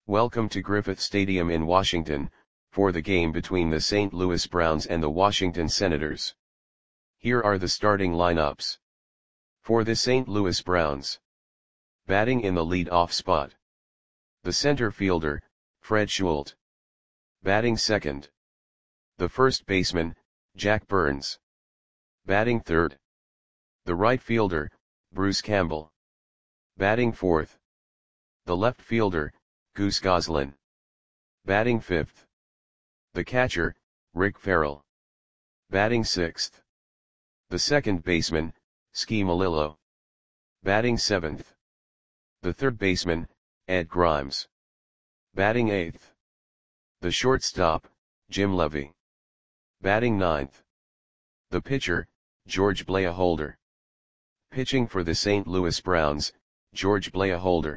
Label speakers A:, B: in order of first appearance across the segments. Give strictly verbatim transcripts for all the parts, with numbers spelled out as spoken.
A: Welcome to Griffith Stadium in Washington, for the game between the Saint Louis Browns and the Washington Senators. Here are the starting lineups. For the Saint Louis Browns. Batting in the lead-off spot. The center fielder, Fred Schulte. Batting second. The first baseman, Jack Burns. Batting third. The right fielder, Bruce Campbell. Batting fourth. The left fielder, Goose Goslin. Batting fifth. The catcher, Rick Farrell. Batting sixth. The second baseman, Ski Malillo. Batting seventh. The third baseman, Ed Grimes. Batting eighth. The shortstop, Jim Levy. Batting ninth. The pitcher, George Blaholder. Pitching for the Saint Louis Browns, George Blaholder.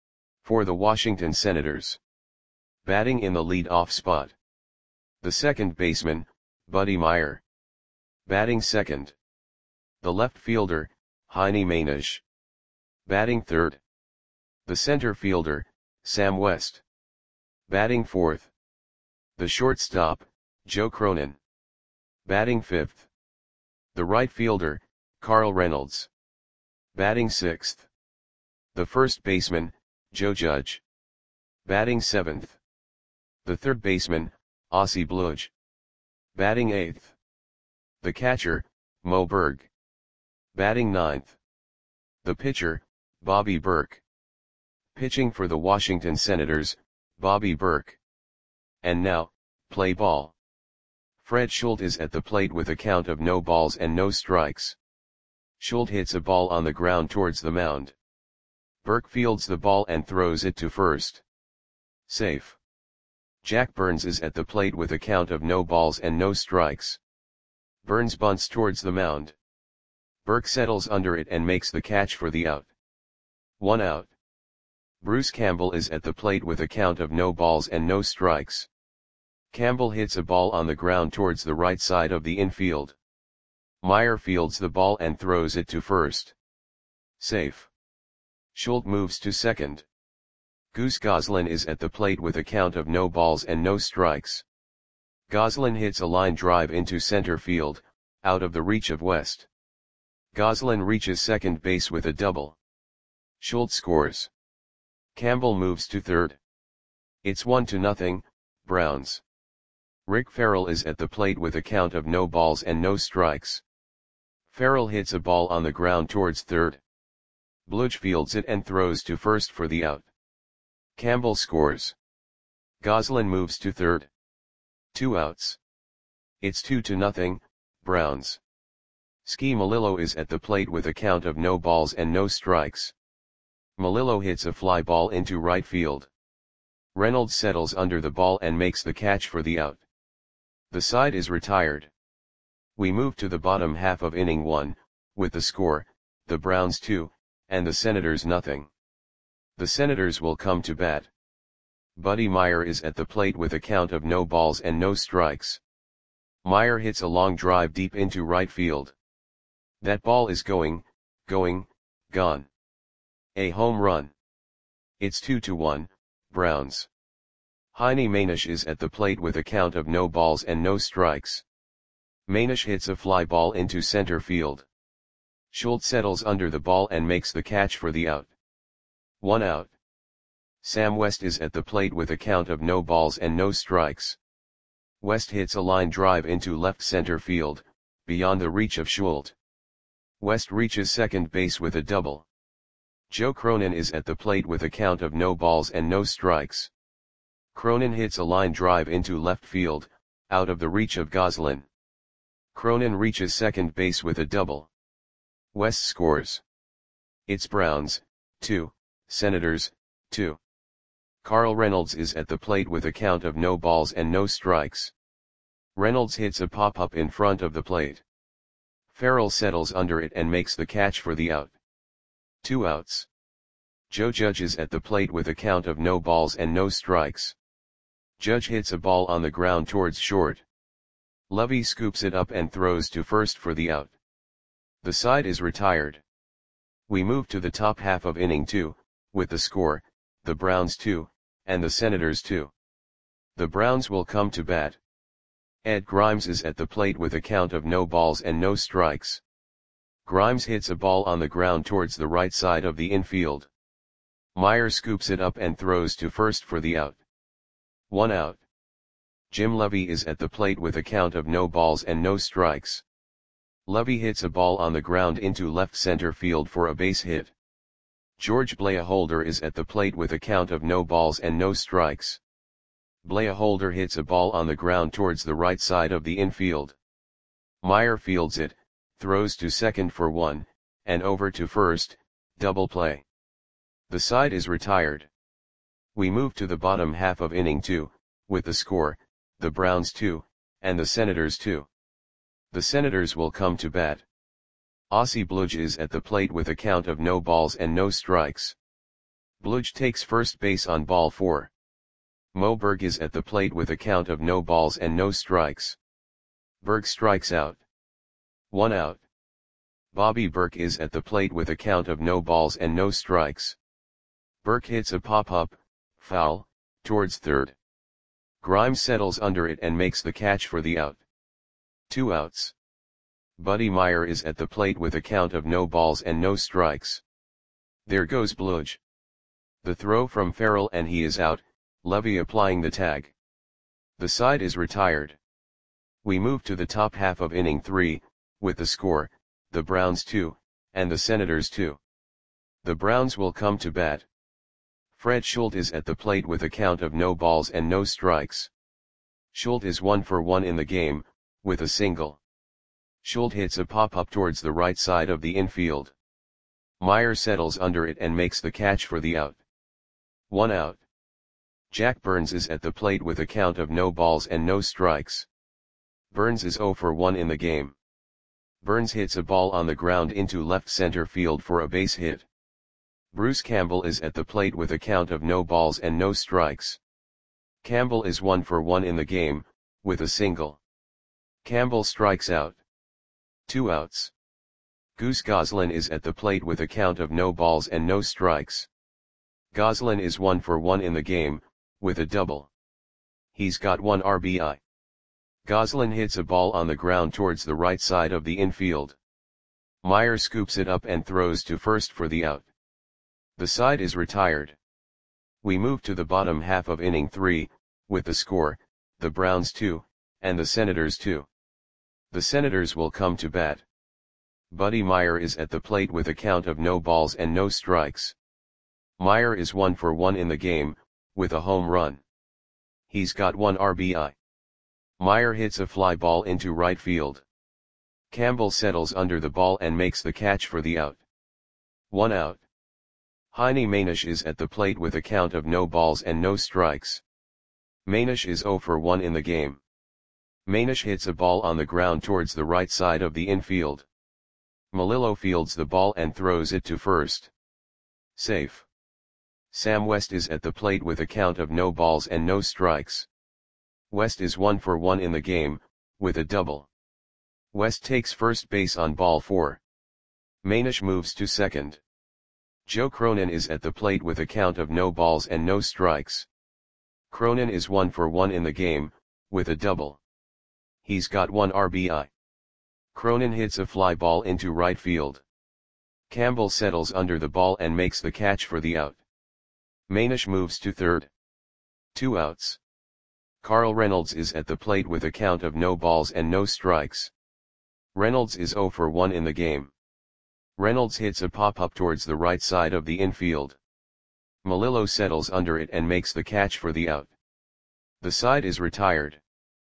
A: For the Washington Senators. Batting in the lead-off spot. The second baseman, Buddy Meyer. Batting second. The left fielder, Heine Mainisch. Batting third. The center fielder, Sam West. Batting fourth. The shortstop, Joe Cronin. Batting fifth. The right fielder, Carl Reynolds. Batting sixth. The first baseman, Joe Judge. Batting seventh. The third baseman, Ossie Bluge. Batting eighth. The catcher, Mo Berg. Batting ninth. The pitcher, Bobby Burke. Pitching for the Washington Senators, Bobby Burke. And now, play ball. Fred Schulte is at the plate with a count of no balls and no strikes. Schulte hits a ball on the ground towards the mound. Burke fields the ball and throws it to first. Safe. Jack Burns is at the plate with a count of no balls and no strikes. Burns bunts towards the mound. Burke settles under it and makes the catch for the out. One out. Bruce Campbell is at the plate with a count of no balls and no strikes. Campbell hits a ball on the ground towards the right side of the infield. Meyer fields the ball and throws it to first. Safe. Schulte moves to second. Goose Goslin is at the plate with a count of no balls and no strikes. Goslin hits a line drive into center field, out of the reach of West. Goslin reaches second base with a double. Schulte scores. Campbell moves to third. It's one to nothing, Browns. Rick Farrell is at the plate with a count of no balls and no strikes. Farrell hits a ball on the ground towards third. Bluge fields it and throws to first for the out. Campbell scores. Goslin moves to third. Two outs. It's two to nothing, Browns. Ski Malillo is at the plate with a count of no balls and no strikes. Malillo hits a fly ball into right field. Reynolds settles under the ball and makes the catch for the out. The side is retired. We move to the bottom half of inning one, with the score, the Browns two, and the Senators nothing. The Senators will come to bat. Buddy Meyer is at the plate with a count of no balls and no strikes. Meyer hits a long drive deep into right field. That ball is going, going, gone. A home run. It's two to one, Browns. Heine Mainisch is at the plate with a count of no balls and no strikes. Mainisch hits a fly ball into center field. Schulte settles under the ball and makes the catch for the out. One out. Sam West is at the plate with a count of no balls and no strikes. West hits a line drive into left center field, beyond the reach of Schulte. West reaches second base with a double. Joe Cronin is at the plate with a count of no balls and no strikes. Cronin hits a line drive into left field, out of the reach of Goslin. Cronin reaches second base with a double. West scores. It's Browns, two, Senators, two. Carl Reynolds is at the plate with a count of no balls and no strikes. Reynolds hits a pop-up in front of the plate. Farrell settles under it and makes the catch for the out. Two outs. Joe Judge is at the plate with a count of no balls and no strikes. Judge hits a ball on the ground towards short. Levy scoops it up and throws to first for the out. The side is retired. We move to the top half of inning two, with the score, the Browns two, and the Senators two. The Browns will come to bat. Ed Grimes is at the plate with a count of no balls and no strikes. Grimes hits a ball on the ground towards the right side of the infield. Meyer scoops it up and throws to first for the out. One out. Jim Levy is at the plate with a count of no balls and no strikes. Levy hits a ball on the ground into left center field for a base hit. George Blaholder is at the plate with a count of no balls and no strikes. Blaholder hits a ball on the ground towards the right side of the infield. Meyer fields it, throws to second for one, and over to first, double play. The side is retired. We move to the bottom half of inning two, with the score, the Browns two, and the Senators two. The Senators will come to bat. Ossie Bludge is at the plate with a count of no balls and no strikes. Bludge takes first base on ball four. Mo Berg is at the plate with a count of no balls and no strikes. Berg strikes out. One out. Bobby Burke is at the plate with a count of no balls and no strikes. Burke hits a pop-up, foul, towards third. Grimes settles under it and makes the catch for the out. Two outs. Buddy Meyer is at the plate with a count of no balls and no strikes. There goes Bludge. The throw from Farrell and he is out, Levy applying the tag. The side is retired. We move to the top half of inning three, with the score, the Browns two, and the Senators two. The Browns will come to bat. Fred Schultz is at the plate with a count of no balls and no strikes. Schultz is one for one in the game, with a single. Schultz hits a pop-up towards the right side of the infield. Meyer settles under it and makes the catch for the out. One out. Jack Burns is at the plate with a count of no balls and no strikes. Burns is zero for one in the game. Burns hits a ball on the ground into left center field for a base hit. Bruce Campbell is at the plate with a count of no balls and no strikes. Campbell is one for one in the game, with a single. Campbell strikes out. Two outs. Goose Goslin is at the plate with a count of no balls and no strikes. Goslin is one for one in the game, with a double. He's got one R B I. Goslin hits a ball on the ground towards the right side of the infield. Meyer scoops it up and throws to first for the out. The side is retired. We move to the bottom half of inning three, with the score, the Browns two, and the Senators two. The Senators will come to bat. Buddy Meyer is at the plate with a count of no balls and no strikes. Meyer is one for one in the game, with a home run. He's got one R B I. Meyer hits a fly ball into right field. Campbell settles under the ball and makes the catch for the out. One out. Heine Manish is at the plate with a count of no balls and no strikes. Manish is zero for one in the game. Manish hits a ball on the ground towards the right side of the infield. Melillo fields the ball and throws it to first. Safe. Sam West is at the plate with a count of no balls and no strikes. West is one for one in the game, with a double. West takes first base on ball four. Manish moves to second. Joe Cronin is at the plate with a count of no balls and no strikes. Cronin is one for one in the game, with a double. He's got one R B I. Cronin hits a fly ball into right field. Campbell settles under the ball and makes the catch for the out. Manish moves to third. Two outs. Carl Reynolds is at the plate with a count of no balls and no strikes. Reynolds is zero for one in the game. Reynolds hits a pop-up towards the right side of the infield. Melillo settles under it and makes the catch for the out. The side is retired.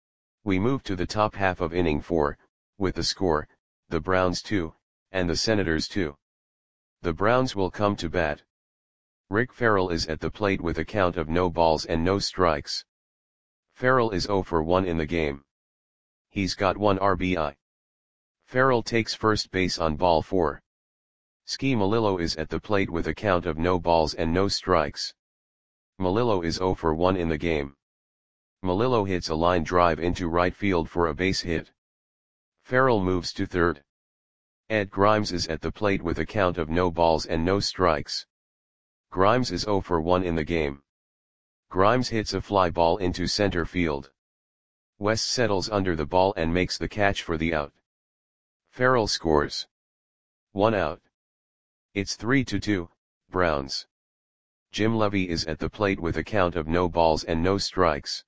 A: We move to the top half of inning four, with the score, the Browns two, and the Senators two. The Browns will come to bat. Rick Farrell is at the plate with a count of no balls and no strikes. Farrell is zero for one in the game. He's got one R B I. Farrell takes first base on ball four. Ski Melillo is at the plate with a count of no balls and no strikes. Melillo is zero for one in the game. Melillo hits a line drive into right field for a base hit. Farrell moves to third. Ed Grimes is at the plate with a count of no balls and no strikes. Grimes is zero for one in the game. Grimes hits a fly ball into center field. West settles under the ball and makes the catch for the out. Farrell scores. One out. It's three to two, Browns. Jim Levy is at the plate with a count of no balls and no strikes.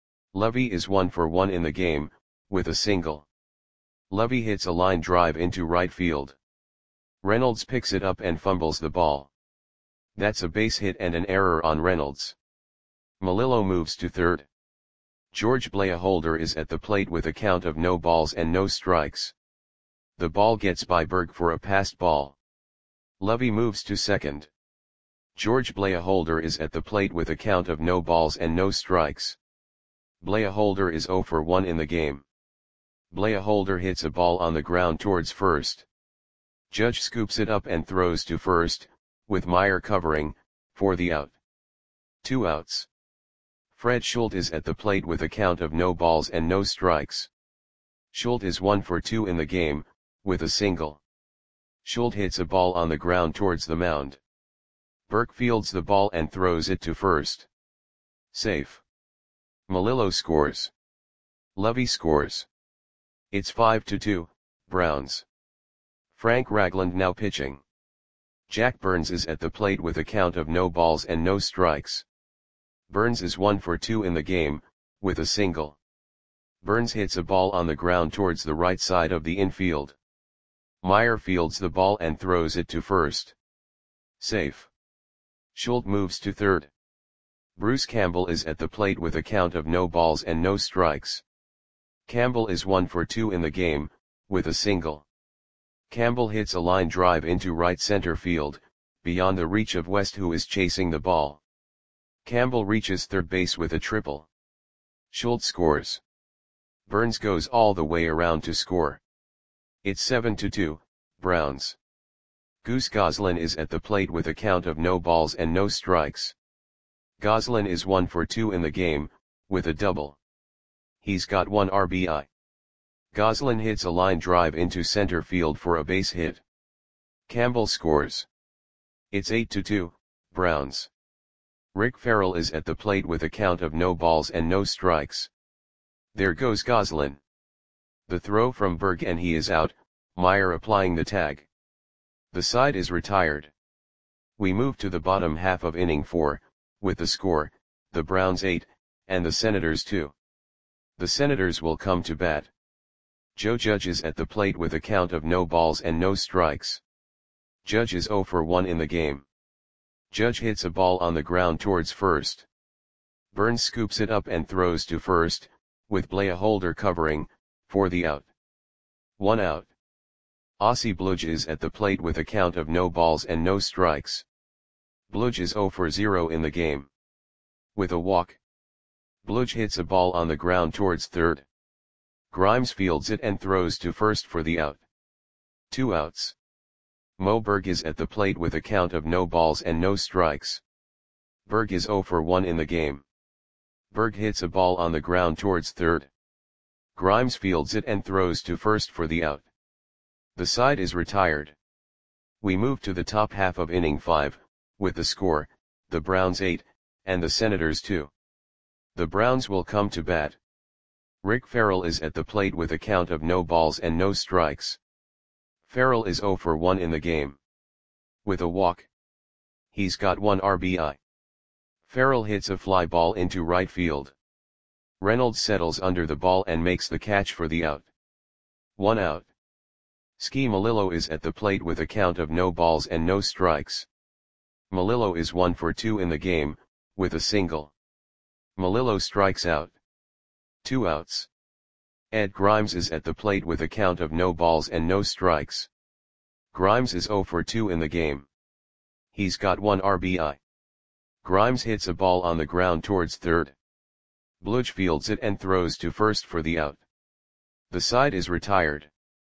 A: Levy is one for one in the game, with a single. Levy hits a line drive into right field. Reynolds picks it up and fumbles the ball. That's a base hit and an error on Reynolds. Melillo moves to third. George Blaholder is at the plate with a count of no balls and no strikes. The ball gets by Berg for a passed ball. Levy moves to second. George Blaholder is at the plate with a count of no balls and no strikes. Blaholder is zero for one in the game. Blaholder hits a ball on the ground towards first. Judge scoops it up and throws to first, with Meyer covering, for the out. Two outs. Fred Schultz is at the plate with a count of no balls and no strikes. Schultz is one for two in the game, with a single. Schultz hits a ball on the ground towards the mound. Burke fields the ball and throws it to first. Safe. Melillo scores. Levy scores. It's five to two, Browns. Frank Ragland now pitching. Jack Burns is at the plate with a count of no balls and no strikes. Burns is one for two in the game, with a single. Burns hits a ball on the ground towards the right side of the infield. Meyer fields the ball and throws it to first. Safe. Schultz moves to third. Bruce Campbell is at the plate with a count of no balls and no strikes. Campbell is one for two in the game, with a single. Campbell hits a line drive into right center field, beyond the reach of West, who is chasing the ball. Campbell reaches third base with a triple. Schultz scores. Burns goes all the way around to score. It's seven to two, Browns. Goose Goslin is at the plate with a count of no balls and no strikes. Goslin is one for two in the game, with a double. He's got one R B I. Goslin hits a line drive into center field for a base hit. Campbell scores. It's eight to two, Browns. Rick Farrell is at the plate with a count of no balls and no strikes. There goes Goslin. The throw from Berg and he is out, Meyer applying the tag. The side is retired. We move to the bottom half of inning four, with the score, the Browns eight, and the Senators two. The Senators will come to bat. Joe Judge is at the plate with a count of no balls and no strikes. Judge is zero for one in the game. Judge hits a ball on the ground towards first. Burns scoops it up and throws to first, with Blaholder covering, for the out. One out. Ossie Bludge is at the plate with a count of no balls and no strikes. Bludge is zero for zero in the game. With a walk. Bludge hits a ball on the ground towards third. Grimes fields it and throws to first for the out. Two outs. Mo Berg is at the plate with a count of no balls and no strikes. Berg is zero for one in the game. Berg hits a ball on the ground towards third. Grimes fields it and throws to first for the out. The side is retired. We move to the top half of inning five, with the score, the Browns eight, and the Senators two. The Browns will come to bat. Rick Farrell is at the plate with a count of no balls and no strikes. Farrell is zero for one in the game. With a walk. He's got one R B I. Farrell hits a fly ball into right field. Reynolds settles under the ball and makes the catch for the out. One out. Ski Melillo is at the plate with a count of no balls and no strikes. Melillo is one for two in the game, with a single. Melillo strikes out. Two outs. Ed Grimes is at the plate with a count of no balls and no strikes. Grimes is zero for two in the game. He's got one R B I. Grimes hits a ball on the ground towards third. Bludge fields it and throws to first for the out. The side is retired.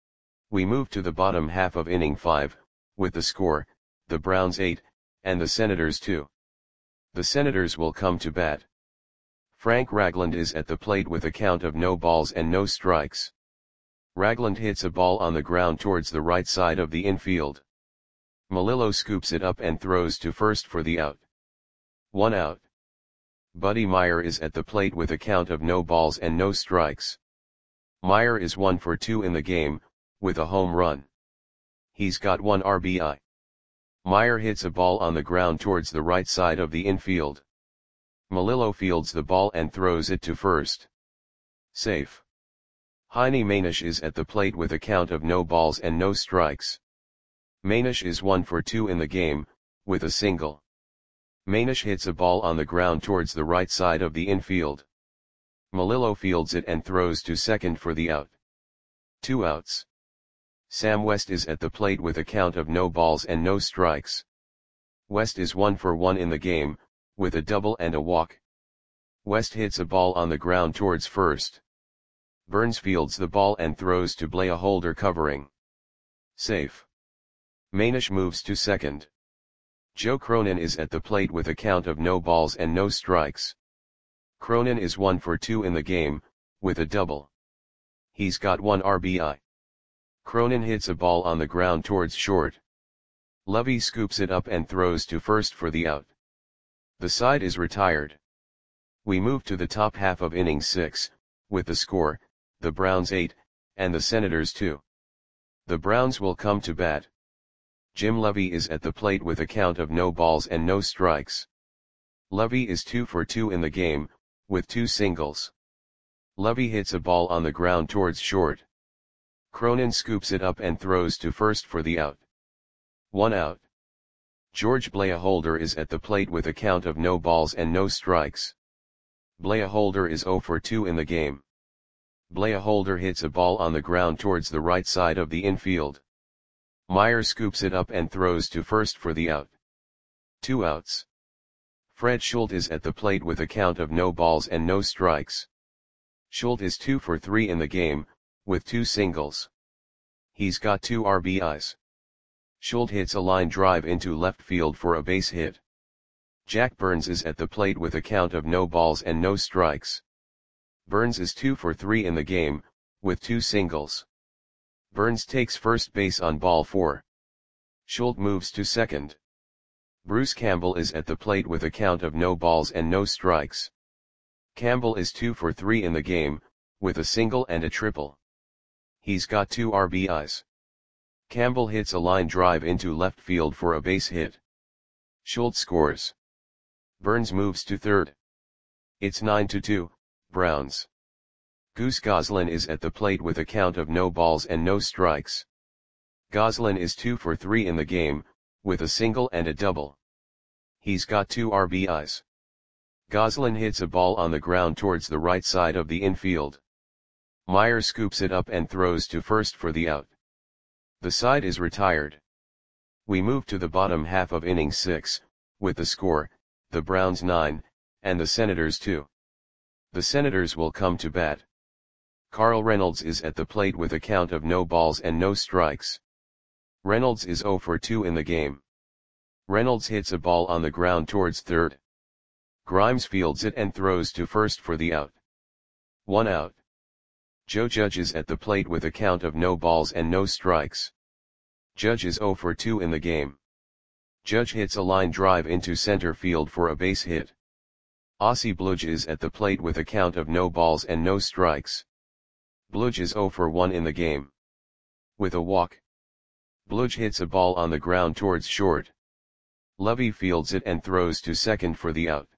A: We move to the bottom half of inning five, with the score, the Browns eight, and the Senators two. The Senators will come to bat. Frank Ragland is at the plate with a count of no balls and no strikes. Ragland hits a ball on the ground towards the right side of the infield. Melillo scoops it up and throws to first for the out. One out. Buddy Meyer is at the plate with a count of no balls and no strikes. Meyer is one for two in the game, with a home run. He's got one R B I. Meyer hits a ball on the ground towards the right side of the infield. Melillo fields the ball and throws it to first. Safe. Heine Manish is at the plate with a count of no balls and no strikes. Manish is one for two in the game, with a single. Manish hits a ball on the ground towards the right side of the infield. Melillo fields it and throws to second for the out. Two outs. Sam West is at the plate with a count of no balls and no strikes. West is one for one in the game, with a double and a walk. West hits a ball on the ground towards first. Burns fields the ball and throws to Blair Holder covering. Safe. Manish moves to second. Joe Cronin is at the plate with a count of no balls and no strikes. Cronin is one for two in the game, with a double. He's got one R B I. Cronin hits a ball on the ground towards short. Lovey scoops it up and throws to first for the out. The side is retired. We move to the top half of inning six, with the score, the Browns eight, and the Senators two. The Browns will come to bat. Jim Lovey is at the plate with a count of no balls and no strikes. Lovey is two for two in the game, with two singles. Lovey hits a ball on the ground towards short. Cronin scoops it up and throws to first for the out. One out. George Blair Holder is at the plate with a count of no balls and no strikes. Blair Holder is zero for two in the game. Blair Holder hits a ball on the ground towards the right side of the infield. Meyer scoops it up and throws to first for the out. Two outs. Fred Schultz is at the plate with a count of no balls and no strikes. Schultz is two for three in the game, with two singles. He's got two R B Is. Schultz hits a line drive into left field for a base hit. Jack Burns is at the plate with a count of no balls and no strikes. Burns is two for three in the game, with two singles. Burns takes first base on ball four. Schultz moves to second. Bruce Campbell is at the plate with a count of no balls and no strikes. Campbell is two for three in the game, with a single and a triple. He's got two R B Is. Campbell hits a line drive into left field for a base hit. Schultz scores. Burns moves to third. It's nine to two, Browns. Goose Goslin is at the plate with a count of no balls and no strikes. Goslin is two for three in the game, with a single and a double. He's got two R B Is. Goslin hits a ball on the ground towards the right side of the infield. Meyer scoops it up and throws to first for the out. The side is retired. We move to the bottom half of inning six, with the score, the Browns nine, and the Senators two. The Senators will come to bat. Carl Reynolds is at the plate with a count of no balls and no strikes. Reynolds is zero for two in the game. Reynolds hits a ball on the ground towards third. Grimes fields it and throws to first for the out. One out. Joe Judge is at the plate with a count of no balls and no strikes. Judge is zero for two in the game. Judge hits a line drive into center field for a base hit. Ossie Bludge is at the plate with a count of no balls and no strikes. Bludge is zero for one in the game. With a walk. Bludge hits a ball on the ground towards short. Lovey fields it and throws to second for the out.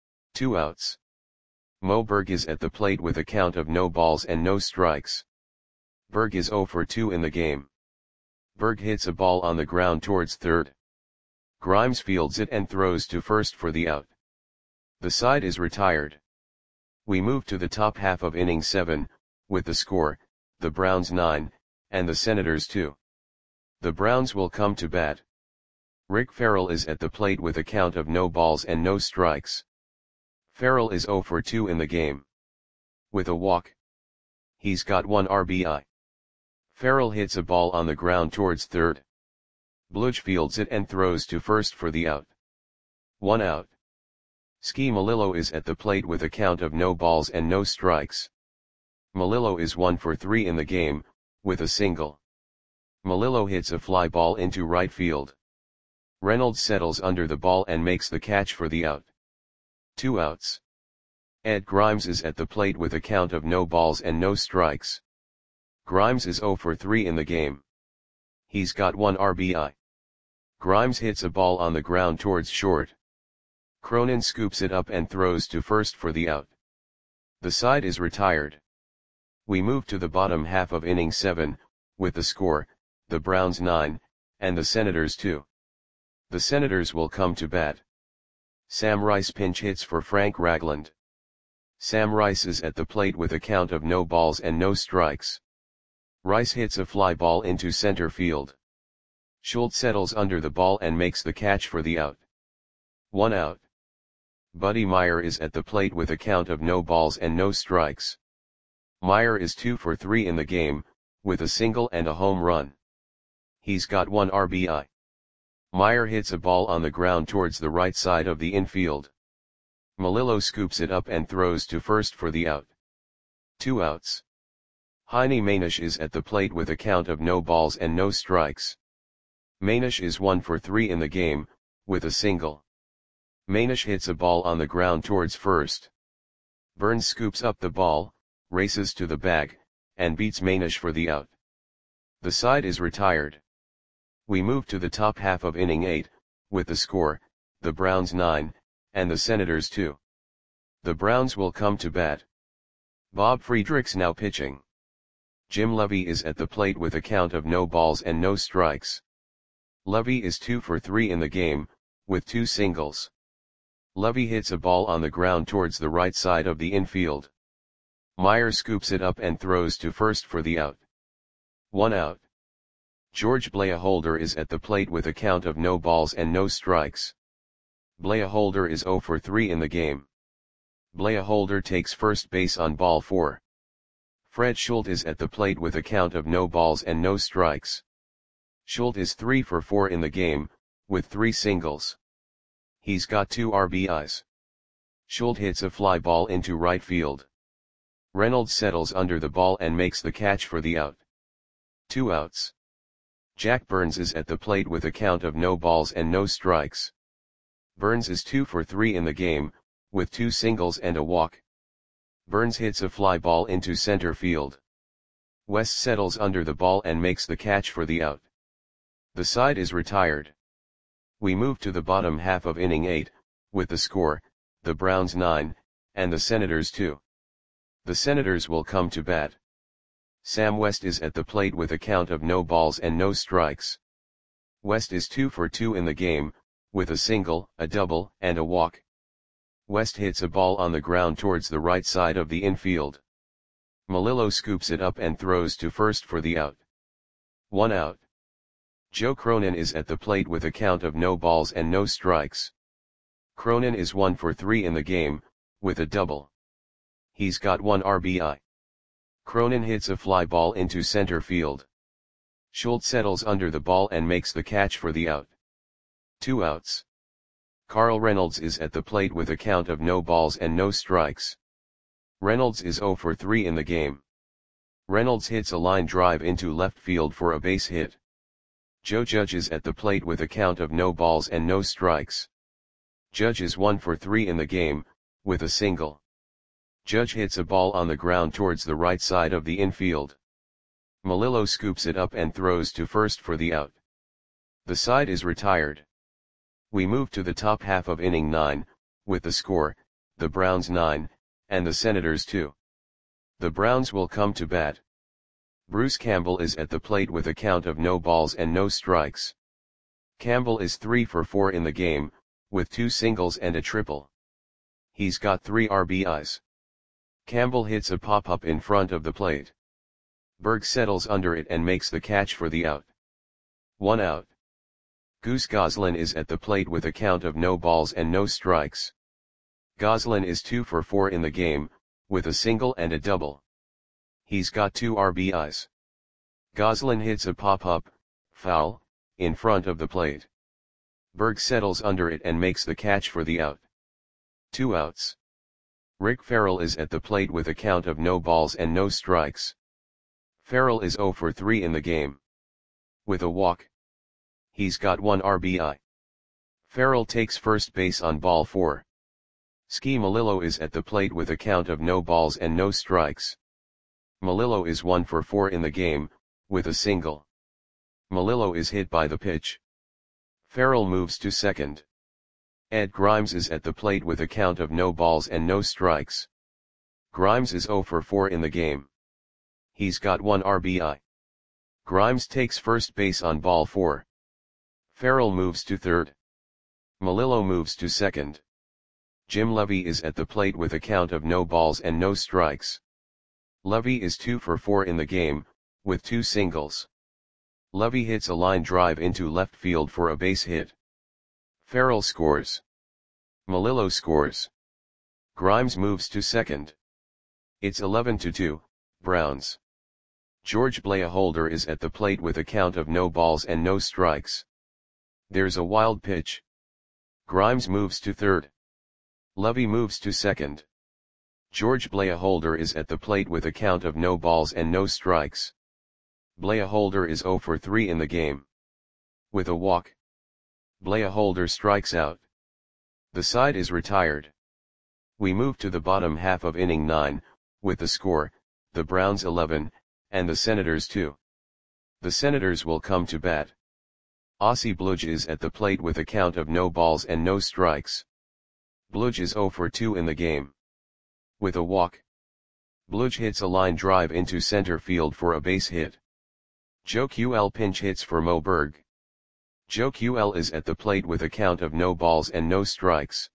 A: Two outs. Mo Berg is at the plate with a count of no balls and no strikes. Berg is zero for two in the game. Berg hits a ball on the ground towards third. Grimes fields it and throws to first for the out. The side is retired. We move to the top half of inning seven, with the score, the Browns nine, and the Senators two. The Browns will come to bat. Rick Farrell is at the plate with a count of no balls and no strikes. Farrell is zero for two in the game. With a walk. He's got one R B I. Farrell hits a ball on the ground towards third. Bludge fields it and throws to first for the out. One out. Ski Melillo is at the plate with a count of no balls and no strikes. Melillo is one for three in the game, with a single. Melillo hits a fly ball into right field. Reynolds settles under the ball and makes the catch for the out. Two outs. Ed Grimes is at the plate with a count of no balls and no strikes. Grimes is oh for three in the game. He's got one R B I. Grimes hits a ball on the ground towards short. Cronin scoops it up and throws to first for the out. The side is retired. We move to the bottom half of inning seven, with the score, the Browns nine, and the Senators two. The Senators will come to bat. Sam Rice pinch hits for Frank Ragland. Sam Rice is at the plate with a count of no balls and no strikes. Rice hits a fly ball into center field. Schultz settles under the ball and makes the catch for the out. One out. Buddy Meyer is at the plate with a count of no balls and no strikes. Meyer is two for three in the game, with a single and a home run. He's got one R B I. Meyer hits a ball on the ground towards the right side of the infield. Melillo scoops it up and throws to first for the out. Two outs. Heine Manish is at the plate with a count of no balls and no strikes. Manish is one for three in the game, with a single. Manish hits a ball on the ground towards first. Burns scoops up the ball, races to the bag, and beats Manish for the out. The side is retired. We move to the top half of inning eight, with the score, the Browns nine, and the Senators two. The Browns will come to bat. Bob Friedrichs now pitching. Jim Levy is at the plate with a count of no balls and no strikes. Levy is two for three in the game, with two singles. Levy hits a ball on the ground towards the right side of the infield. Meyer scoops it up and throws to first for the out. One out. George Blaholder is at the plate with a count of no balls and no strikes. Blaholder is oh for three in the game. Blaholder takes first base on ball four. Fred Schultz is at the plate with a count of no balls and no strikes. Schultz is three for four in the game, with three singles. He's got two R B Is. Schultz hits a fly ball into right field. Reynolds settles under the ball and makes the catch for the out. Two outs. Jack Burns is at the plate with a count of no balls and no strikes. Burns is two for three in the game, with two singles and a walk. Burns hits a fly ball into center field. West settles under the ball and makes the catch for the out. The side is retired. We move to the bottom half of inning eight, with the score, the Browns nine, and the Senators two. The Senators will come to bat. Sam West is at the plate with a count of no balls and no strikes. West is two for two in the game, with a single, a double, and a walk. West hits a ball on the ground towards the right side of the infield. Melillo scoops it up and throws to first for the out. One out. Joe Cronin is at the plate with a count of no balls and no strikes. Cronin is one for three in the game, with a double. He's got one R B I. Cronin hits a fly ball into center field. Schultz settles under the ball and makes the catch for the out. Two outs. Carl Reynolds is at the plate with a count of no balls and no strikes. Reynolds is oh for three in the game. Reynolds hits a line drive into left field for a base hit. Joe Judge is at the plate with a count of no balls and no strikes. Judge is one for three in the game, with a single. Judge hits a ball on the ground towards the right side of the infield. Melillo scoops it up and throws to first for the out. The side is retired. We move to the top half of inning nine, with the score, the Browns nine, and the Senators two. The Browns will come to bat. Bruce Campbell is at the plate with a count of no balls and no strikes. Campbell is three for four in the game, with two singles and a triple. He's got three R B Is. Campbell hits a pop-up in front of the plate. Berg settles under it and makes the catch for the out. One out. Goose Goslin is at the plate with a count of no balls and no strikes. Goslin is two for four in the game, with a single and a double. He's got two R B Is. Goslin hits a pop-up, foul, in front of the plate. Berg settles under it and makes the catch for the out. Two outs. Rick Farrell is at the plate with a count of no balls and no strikes. Farrell is oh for three in the game. With a walk. He's got one R B I. Farrell takes first base on ball four. Ski Melillo is at the plate with a count of no balls and no strikes. Melillo is one for four in the game, with a single. Melillo is hit by the pitch. Farrell moves to second. Ed Grimes is at the plate with a count of no balls and no strikes. Grimes is zero for four in the game. He's got one R B I. Grimes takes first base on ball four. Farrell moves to third. Melillo moves to second. Jim Levy is at the plate with a count of no balls and no strikes. Levy is two for four in the game, with two singles. Levy hits a line drive into left field for a base hit. Farrell scores. Melillo scores. Grimes moves to second. It's eleven to two, Browns. George Blaholder is at the plate with a count of no balls and no strikes. There's a wild pitch. Grimes moves to third. Levy moves to second. George Blaholder is at the plate with a count of no balls and no strikes. Blaholder is zero for three in the game. With a walk, Blaholder strikes out. The side is retired. We move to the bottom half of inning nine, with the score, the Browns eleven, and the Senators two. The Senators will come to bat. Ossie Bludge is at the plate with a count of no balls and no strikes. Bludge is zero for two in the game. With a walk, Bludge hits a line drive into center field for a base hit. Joe Q L pinch hits for Mo Berg. Joe Q L is at the plate with a count of no balls and no strikes.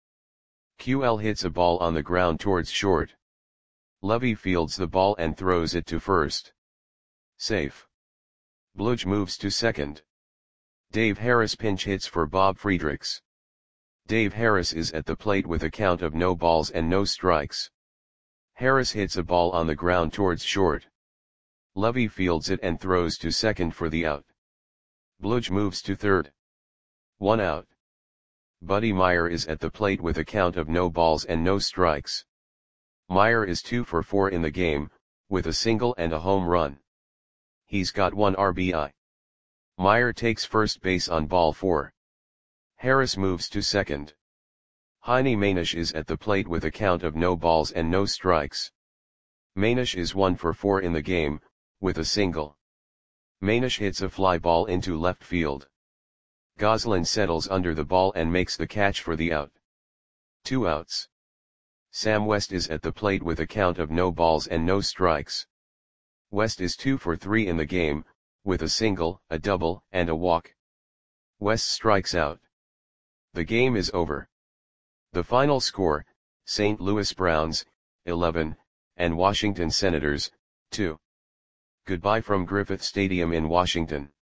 A: Q L hits a ball on the ground towards short. Levy fields the ball and throws it to first. Safe. Bludge moves to second. Dave Harris pinch hits for Bob Friedrichs. Dave Harris is at the plate with a count of no balls and no strikes. Harris hits a ball on the ground towards short. Levy fields it and throws to second for the out. Bludge moves to third. One out. Buddy Meyer is at the plate with a count of no balls and no strikes. Meyer is two for four in the game, with a single and a home run. He's got one R B I. Meyer takes first base on ball four. Harris moves to second. Heine Manish is at the plate with a count of no balls and no strikes. Manish is one for four in the game, with a single. Manish hits a fly ball into left field. Goslin settles under the ball and makes the catch for the out. Two outs. Sam West is at the plate with a count of no balls and no strikes. West is two for three in the game, with a single, a double, and a walk. West strikes out. The game is over. The final score, Saint Louis Browns, eleven, and Washington Senators, two. Goodbye from Griffith Stadium in Washington.